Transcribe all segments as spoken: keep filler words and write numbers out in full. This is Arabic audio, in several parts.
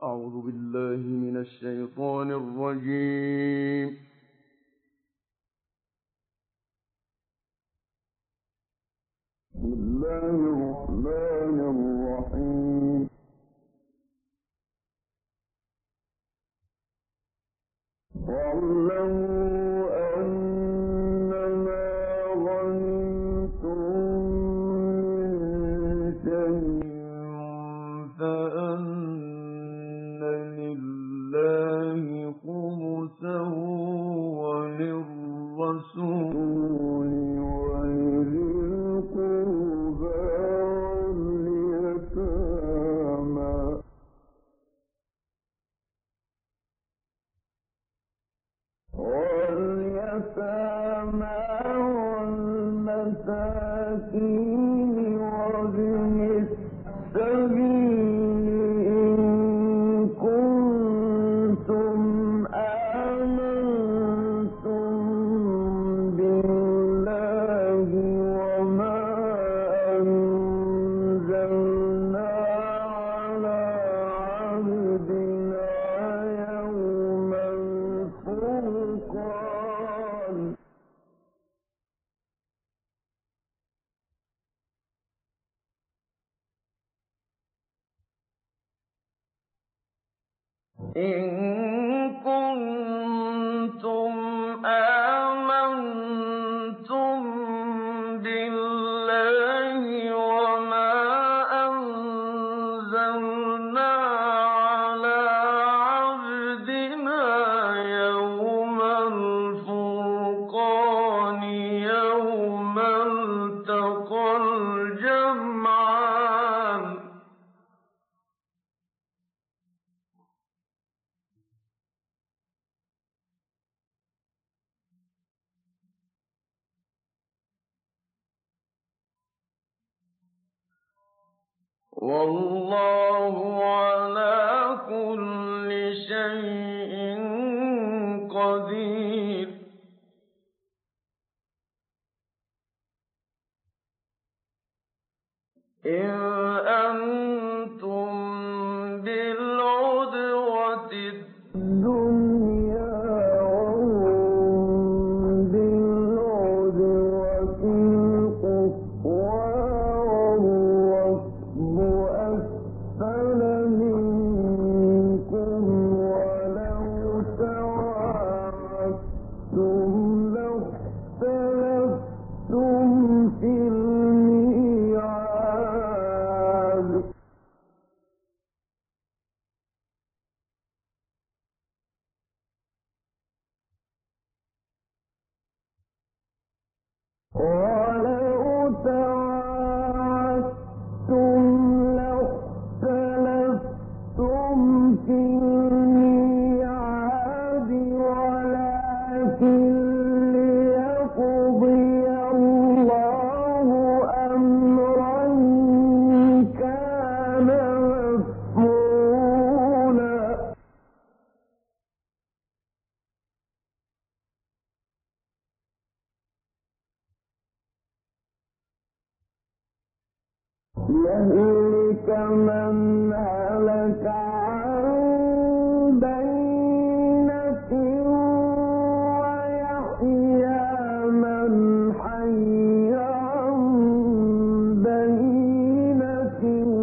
أعوذ بالله من الشيطان الرجيم. بسم الله الرحمن الرحيم. واعلموا أنما غنمتم من شيء فأن لله خمسه وللرسول ولذي القربى واليتامى واليتامى والمساكين وابن السبيل إن كنتم آمنتم بالله وما أنزلنا على عبدنا يوم الفرقان إن كنتم آمنتم بالله وما أنزلنا على عبدنا يوم الفرقان يوم التقى الجمعان والله على كل شيء قدير. إن أنتم بالعدوة الدنيا وهم بالعدوة القصوى والركب أسفل منكم ولو تواعدتم لاختلفتم في الميعاد ولو تواعدتم لاختلفتم في الميعاد ولكن ليقضي الله أمرا كان مفعولا ليهلك من هلك عن بينة ويحيى من حي عن بينة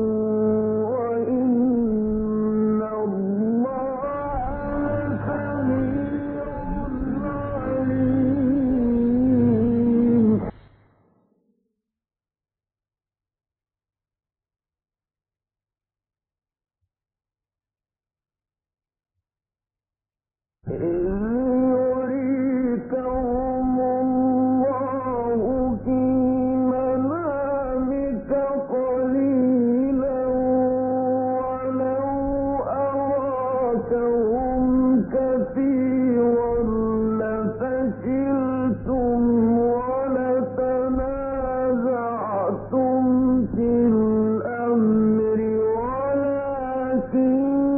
وإن الله سميع عليم. إن يريكهم الله في منامك قليلا ولو أراكهم كثيرا لفشلتم ولتنازعتم في الأمر ولكن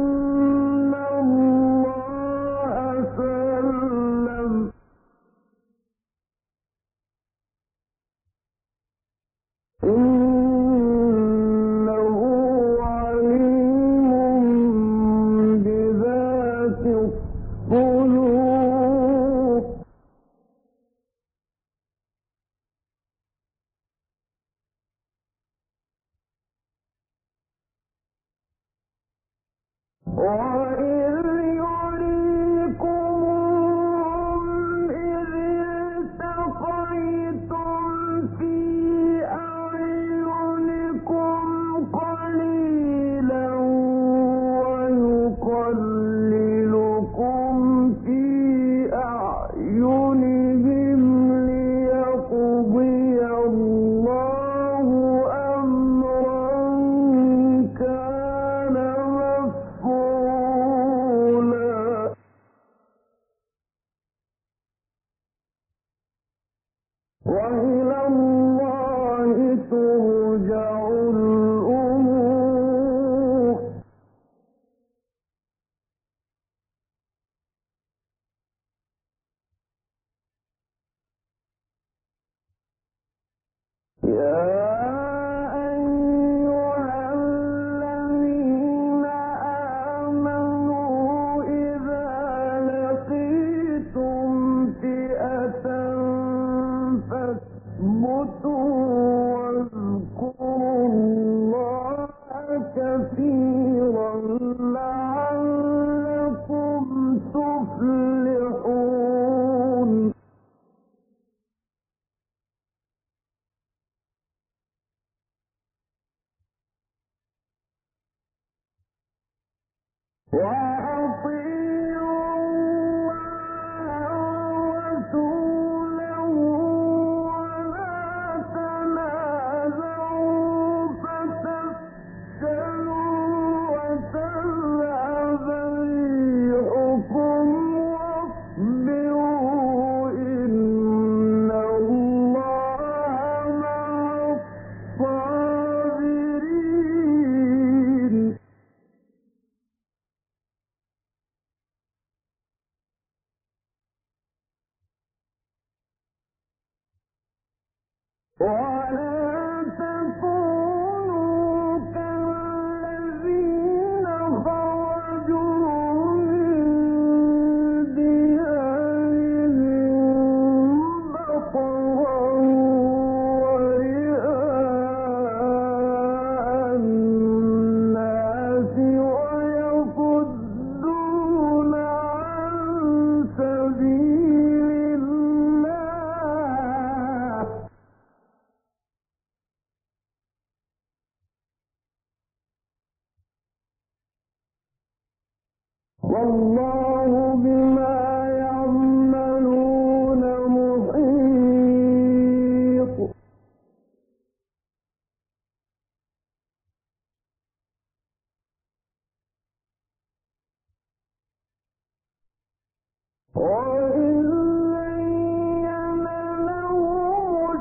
الله سلم إنه عليم والله بما يعملون محيط. وإذ زين لهم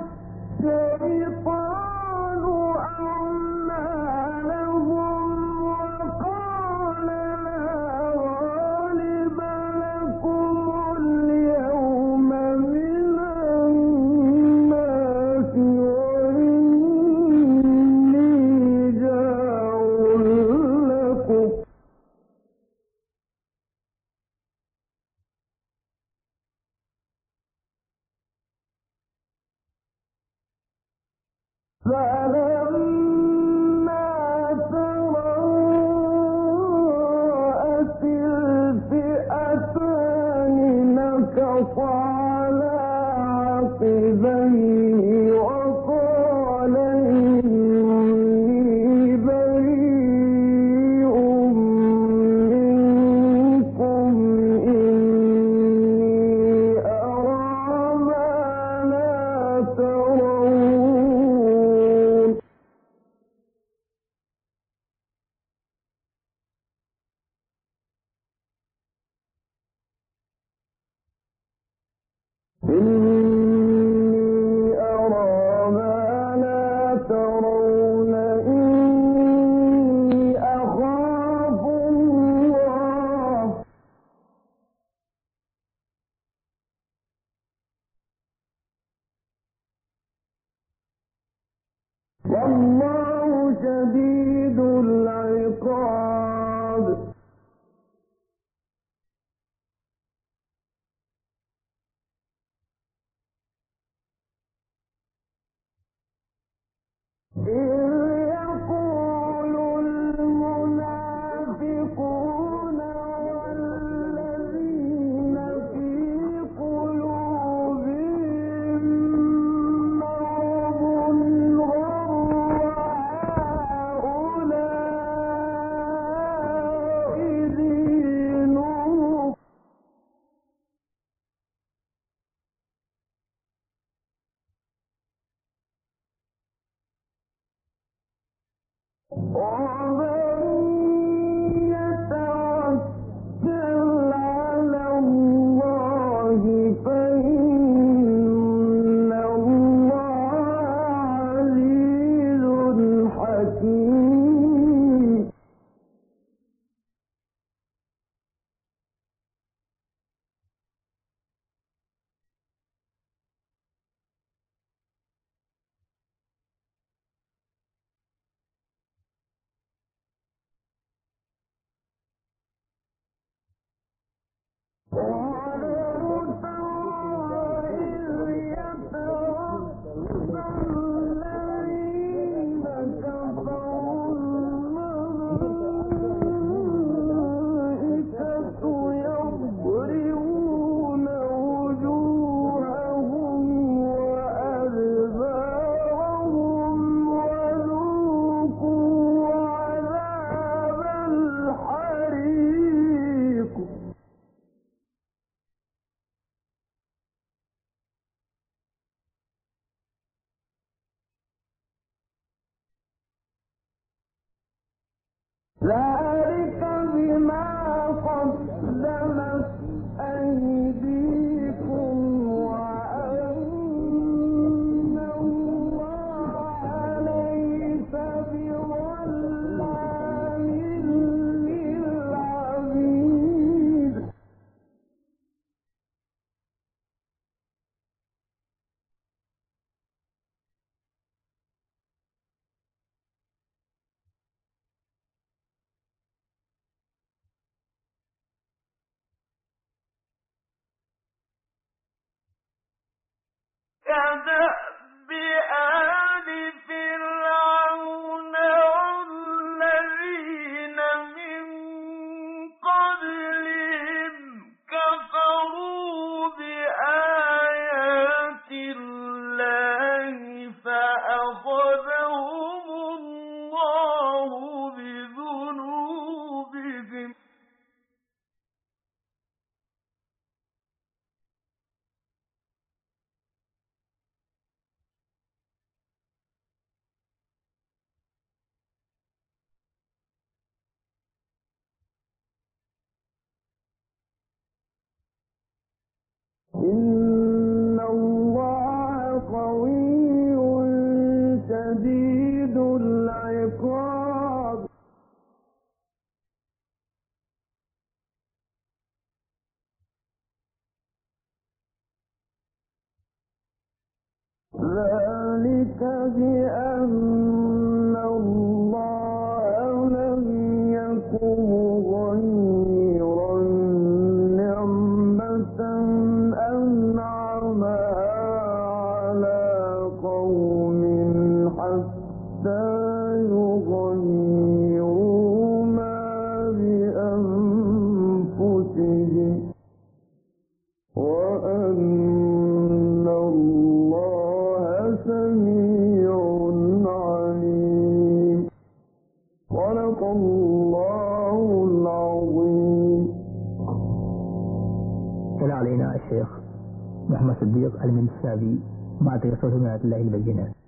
الشيطان أعمالهم وقال لا غالب لكم اليوم من الناس وإني جار لكم فلما تراءت الفئتان نكص على عقبيه وقال إني بريء منكم إني أرى ما لا ترون. إني أرى ما لا ترون إني أخاف الله. والله شديد العقاب. ذلك بما قدمت أيديكم وأن الله ليس بظلام للعبيد. كدأب آل فرعون والذين من قبلهم كفروا بآيات الله فأخذهم الله بذنوبهم. إن الله قوي شديد العقاب. ذلك بأن الله لم يكن غيرا نعمة أنعمها على قوم حتى يغيروا ما بأنفسهم وأن الله سميع عليم. صدق الله العظيم. تلا علينا الشيخ محمد صديق المنسابي مع دراسة من آيات الله البينات.